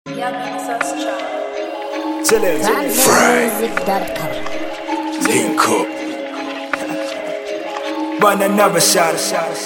Transmusic.com. Link up. Run another shot.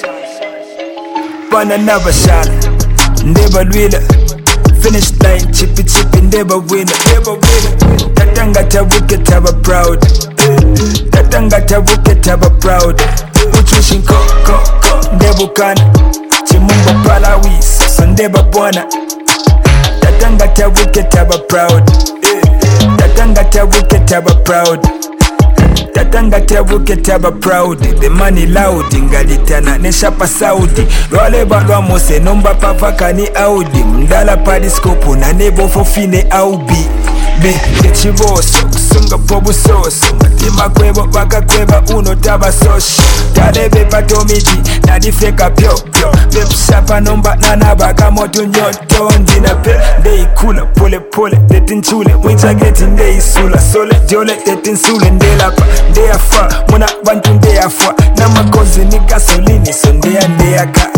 Run another shot. Never winner. Finish line, chippy, never winner. Tatangata wicket, have a proud. Tatangata wicket, have a proud. Uchushi ko, ndebukana. Chimumba palawi, so ndeba bwana. Tatangata wicket, have a proud. Tatangata wicket, have a proud. Tatangata wicket, have a proud. The money loud, ingalitana, neshapa saudi. Role balwa mose, nomba papa kani audi. Mdala padiskopu, na nebo fofine aubi. Be chiboso, kusunga pobu soso. Matima kwebo, baka kweba uno taba soshi. Talebe patomiti, nadifeka pyo pyo. Bep shapa nomba nana baka moto nyoto. Ndina pe, dey kula, pole pole. Detin chule, wincha geti ndei sula. Sole, jole, detin sule, ndelapa. Ndeya fa, muna bantu ndeya fa. Na makozi ni gasolini, so ndeya ka.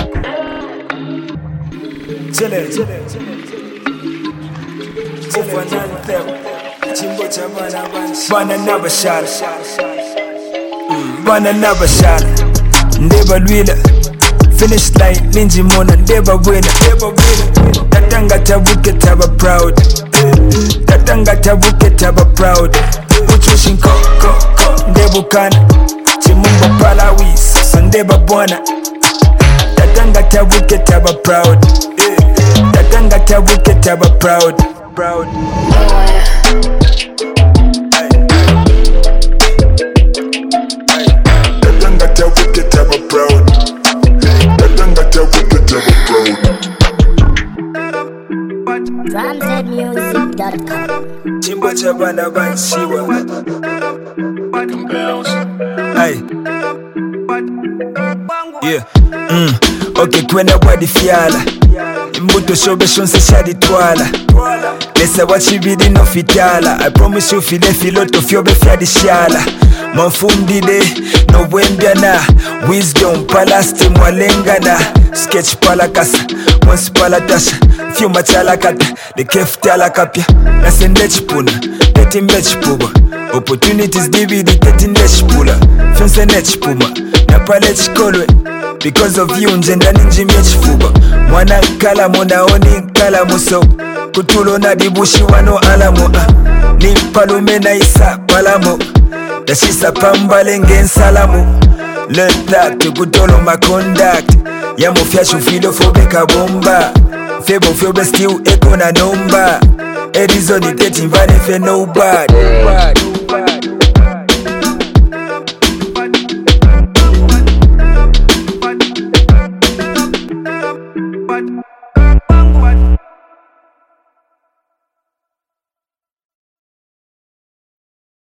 Chile. Run another shot. Run another shot. Never winner. Finish line, ninja mona, never winner. Tatangata wicket, have a proud. Tatangata wicket, have a proud. Uchushi ko, ndebukana. Chimumba palawi, so ndeba bwana. Tatangata wicket, have a proud. Tatangata wicket, have a proud. Tatangata wicket, have a proud. Tatangata wicket, have a proud. Transmusic.com. Chimba chabana banshiwa. Hey. Yeah. Okay, kwenda wadi fiala. Imbuto shobe shonse shadi twala. Lesa wachibidi no fitala. I promise you file filoto fyobe fiadi shala. Mafundide no wembiana. Wisdom palasti mwalengana. Sketch palakasa, once palatasha. Few machala kata, the kef tala kapya. Nasende chipuna, teti mech puba. Opportunities DVD teti nech pula. Finse nech puma, napale chikolwe. Because of you njenda ninji mechifuba. Mwana kala mona oni kala muso. Kutulo na dibushi wano alamo. Ni palume na isa palamo. Dashisa pambale ngen salamu. Learn that to kutolo ma conduct. Ya mufya shufilo fobeka bomba. Febo fyobe still eko na nomba. Edison ni teti mbane fe nobody.